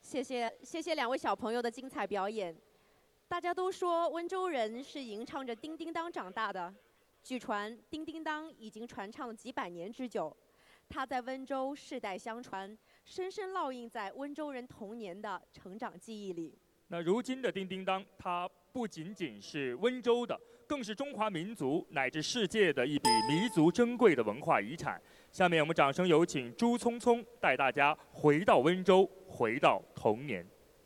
谢谢两位小朋友的精彩表演。大家都说温州人是吟唱着叮叮当长大的，据传叮叮当已经传唱几百年之久，它在温州世代相传，深深烙印在温州人童年的成长记忆里。 那如今的叮叮当，它不仅仅是温州的，更是中华民族乃至世界的一笔弥足珍贵的文化遗产。下面我们掌声有请朱聪聪带大家回到温州，回到童年。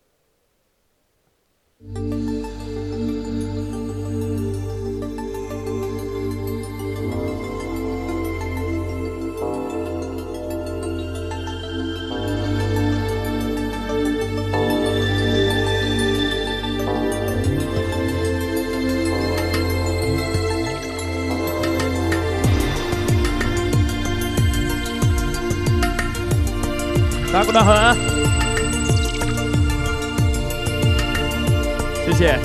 打鼓的很，谢谢。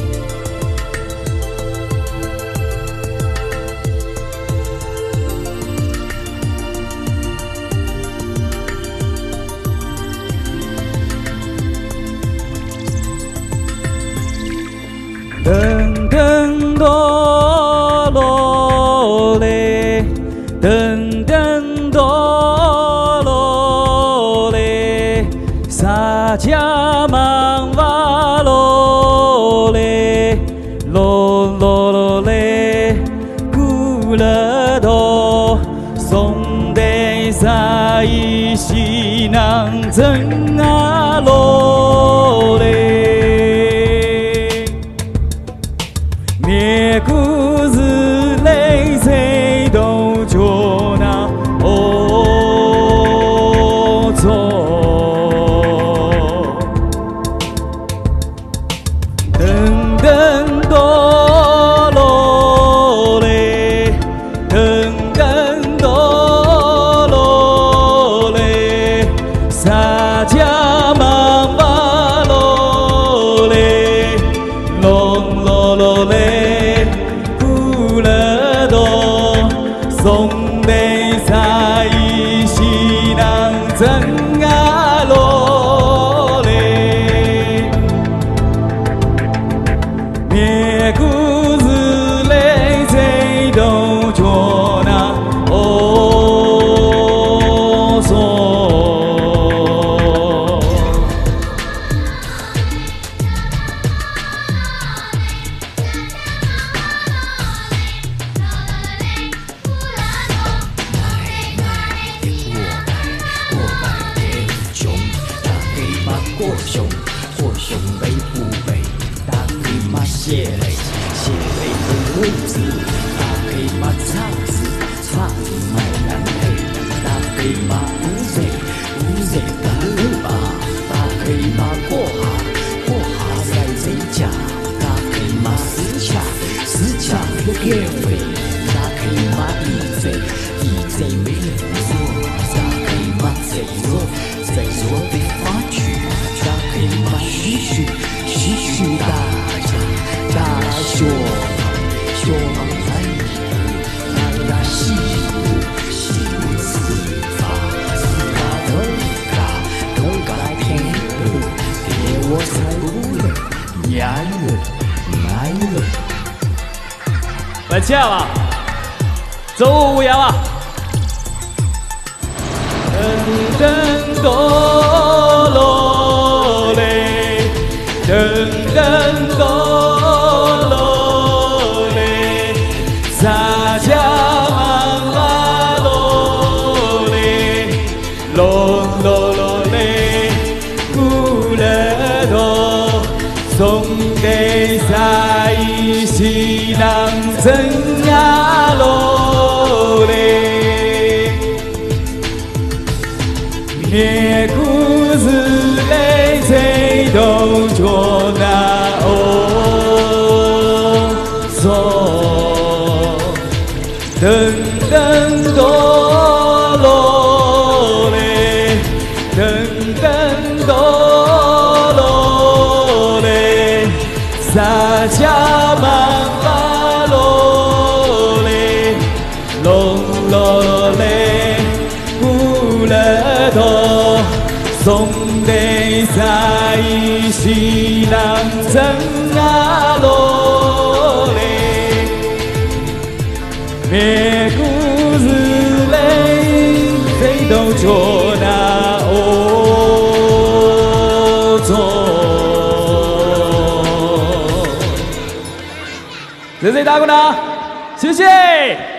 噔噔哆啰嘞，噔噔哆啰嘞，萨迦曼哇啰嘞，啰啰啰嘞，咕勒哆，松得萨伊西囊真啊啰嘞。灭故事泪水都就那哦走，噔噔哆啰嘞，噔噔哆啰嘞，萨迦曼哇啰嘞，隆啰啰嘞。松得萨伊西囊真啊啰嘞，灭故事泪水都就那哦嗦。 或熊背不背，大可以骂血泪，血泪不物质，大可以骂叉子，叉子卖难配，大可以骂乌贼，乌贼打路吧，大可以骂过哈，过哈在这家，大可以骂死卡，死卡不给回，大可以骂一贼，一贼没人做，大可以骂贼弱，贼弱被发觉。可以骂嘘嘘嘘嘘大家大说说忙在你大大西湖西湖四法四法头嘎来天路给我才不累年了来了来起来了，走舞呀了，噔噔哆啰噔噔哆啰嘞，萨迦曼哇啰嘞，啰啰啰嘞，咕勒哆，松得萨伊西囊真呀啰嘞，灭故事泪水都就那哦嗦，噔噔哆啰嘞，噔噔哆啰嘞，萨迦曼哇啰在西南增啊罗嘞，灭故日嘞，飞到chỗ那欧洲。谢谢大家，谢谢。